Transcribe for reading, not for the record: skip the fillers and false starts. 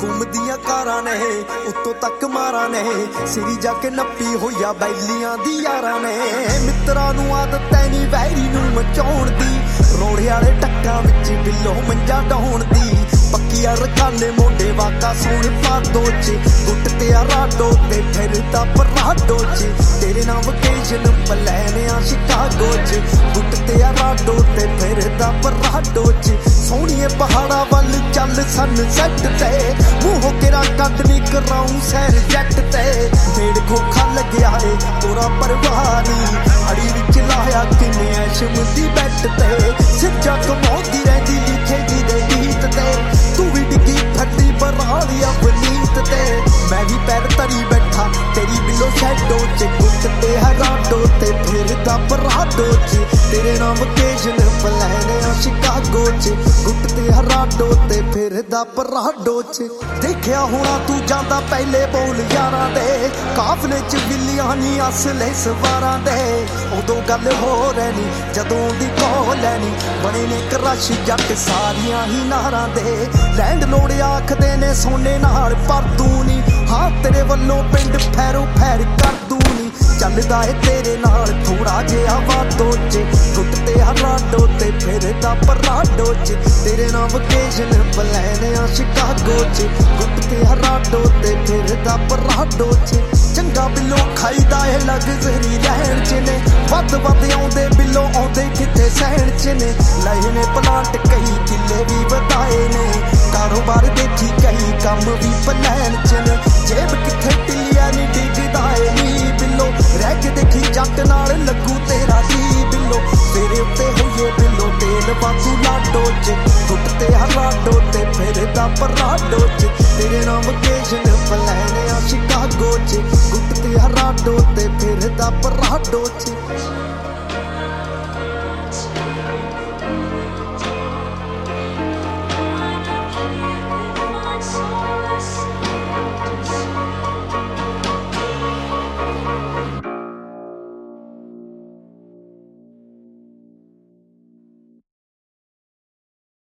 boom ਦੀਆਂ ਕਾਰਾਂ ਨੇ ਉੱਤੋਂ ਤੱਕ ਮਾਰਾਂ ਨੇ ਸਿਰੀ ਜਾ ਕੇ ਨੱਪੀ ਹੋਈਆ ਬੈਲੀਆਂ ਦੀ ਯਾਰਾਂ ਨੇ ਮਿੱਤਰਾਂ ਨੂੰ ਆਦਤ ਐ ਨੀ ਵੈਰੀ ਨੂੰ ਮਚਾਉਣ ਦੀ ਰੋੜੇ ਵਾਲੇ ਟੱਕਾਂ ਵਿੱਚ ਬਿੱਲੋ ਮੰਜਾ ਡਾਉਣ ਦੀ ਪੱਕੀਆਂ ਰਖਾਲੇ ਮੋਢੇ ਵਾਕਾ ਸੋਹਣ ਪਾਦੋ ਚ ਗੁੱਟ ਤੇ ਆ ਰਾਡੋ ਤੇ ਫਿਰਦਾ ਪਰਾਡੋ ਚ ਤੇਰੇ ਨਾਮ ਵਕੇਸ਼ਨ ਪਲਾਨ ਆ ਸ਼ਿਕਾਗੋ ਚ ਗੁੱਟ ਤੇ ਆ ਰਾਡੋ ਤੇ ਫਿਰਦਾ ਪਰਾਡੋ ਚ ਸੋਹਣੀਏ ਪਹਾੜਾਂ ਵੱਲ ਚੱਲ ਸਨਸੈਟ ਤੇ ਮੂੰਹੋਂ ਕਿਰਾ ਕੱਢ ਨੀ ਕਰਾਉਂ ਸੈਰ ਜੱਟ ਤੇ ਢੇੜ ਖੋਖਾ ਲੱਗਿਆ ਏ ਤੋਰਾ ਪਰਵਾਨੀ ਅੜੀ ਵਿੱਚ ਲਾਇਆ ਕਿੰਨੇ ਐਸ਼ਮ ਦੀ ਬੈਟ ਤੇ ਸਿੱਜਾ ਕਮਾਉਂਦੀ ਰਹਿੰਦੀ ਲਿਖੇਗੀ ਦੇ ਗੀਤ ਤੇ ਤੂੰ ਵੀ ਡਿੱਗੀ ਫੱਟੀ ਬਰਾਲੀ ਅਵਨੀਤ ਤੇ ਮੈਂ ਵੀ ਪੈਰ ਤਰੀ ਬੈਠਾ ਤੇਰੀ ਬਿੱਲੋ ਸ਼ੈਡੋ ਚ ਗੁੱਟ ਤੇ ਹਰਾਡੋ ਤੇ ਫਿਰਦਾ ਪਰਾਡੋ ਚ ਤੇਰੇ ਨਾਮ ਵਕੇਸ਼ਨ ਪਲਾਨ ਆ ਸ਼ਿਕਾਗੋ ਚ ਗੁੱਟ ਤੇ ਹਰਾਡੋ ਤੇ ਫਿਰਦਾ ਪਰਾਡੋ ਚ ਦੇਖਿਆ ਹੋਣਾ ਤੂੰ ਜਾਂਦਾ ਪਹਿਲੇ ਬੋਲ ਯਾਰਾਂ ਦੇ ਕਾਫਲੇ ਚ ਬਿੱਲੀਆਂ ਨੀ ਅਸਲੇ ਸਵਾਰਾਂ ਦੇ ਉਦੋਂ ਗੱਲ ਹੋ ਰਹਿਣੀ ਜਦੋਂ ਦੀ ਕੋਲ ਲੈਣੀ ਬਣੇ ਨੇ ਕਰਸ਼ ਜੱਟ ਸਾਰੀਆਂ ਹੀ ਨਾਰਾਂ ਦੇ ਲੈਂਡ ਲੋੜ ਆਖਦੇ ਨੇ ਸੋਨੇ ਨਾਲ ਪਰ ਤੂੰ ਨੀ ਹਾਂ ਤੇਰੇ ਵੱਲੋਂ ਪਿੰਡ ਫੈਰੋ ਫੈਰ ਕਰ ਦੂੰ ਨੀ ਚੱਲਦਾ ਏ ਤੇਰੇ ਨਾਲ ਥੋੜਾ ਜਿਹਾ ਵਾਦੋ ਚ ਗੁੱਟ ਤੇ ਹਰਾਡੋ ਤੇ ਫਿਰਦਾ ਪਰਾਡੋ ਚ ਤੇਰੇ ਨਾਮ ਵਕੇਸ਼ਨ ਪਲਾਨ ਆ ਸ਼ਿਕਾਗੋ ਚ ਗੁੱਟ ਤੇ ਹਰਾਡੋ ਤੇ ਫਿਰਦਾ ਪਰਾਡੋ ਚ ਚੰਗਾ ਬਿੱਲੋ ਖਾਈਦਾ ਏ ਲਗਜ਼ਰੀ ਰਹਿਣ ਚ ਨੇ ਵੱਧ ਆਉਂਦੇ ਬਿੱਲੋ ਆਉਂਦੇ ਕਿਤੇ ਸਹਿਣ ਚ ਨੇ ਲਏ ਨੇ ਪਲਾਂਟ ਕਈ ਕਿੱਲੇ ਵੀ ਵਧਾਏ ਨੇ ਕਾਰੋਬਾਰ ਦੇਖੀ ਕਈ ਕੰਮ ਵੀ ਪਲਾਨ ਚ ਨੇ ਜੇਬ ਕਿੱਥੇ ਟਿੱਲੀਆਂ ਨੀ ਡਿੱਗਦਾ ਏ ਨੀ ਬਿੱਲੋ ਰਹਿ ਕੇ ਦੇਖੀ ਜੱਟ ਨਾਲ ਲੱਗੂ ਤੇਰਾ ਜੀ ਬਿੱਲੋ ਤੇਰੇ ਉੱਤੇ ਹੋਈਏ ਬਿੱਲੋ ਤੇਲ ਵਾਧੂ ਲਾਡੋ ਚ ਗੁੱਟ ਤੇ ਹਰਾਡੋ ਤੇ ਫਿਰਦਾ ਪਰਾਡੋ ਚ ਤੇਰੇ ਨਾਮ ਵਕੇਸ਼ਨ ਪਲਾਨ ਆ ਸ਼ਿਕਾਗੋ ਚ ਗੁੱਟ ਤੇ ਹਰਾਡੋ ਤੇ ਫਿਰਦਾ ਪਰਾਡੋ ਚ